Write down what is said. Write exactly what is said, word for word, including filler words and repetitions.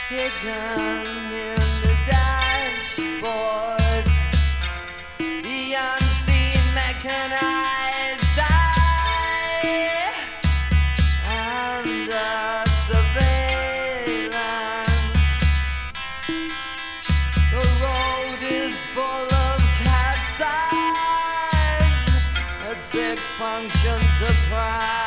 hidden in the dashboard, the unseen mechanized eye under surveillance. The road is full of cat's eyes, a sick function to pride.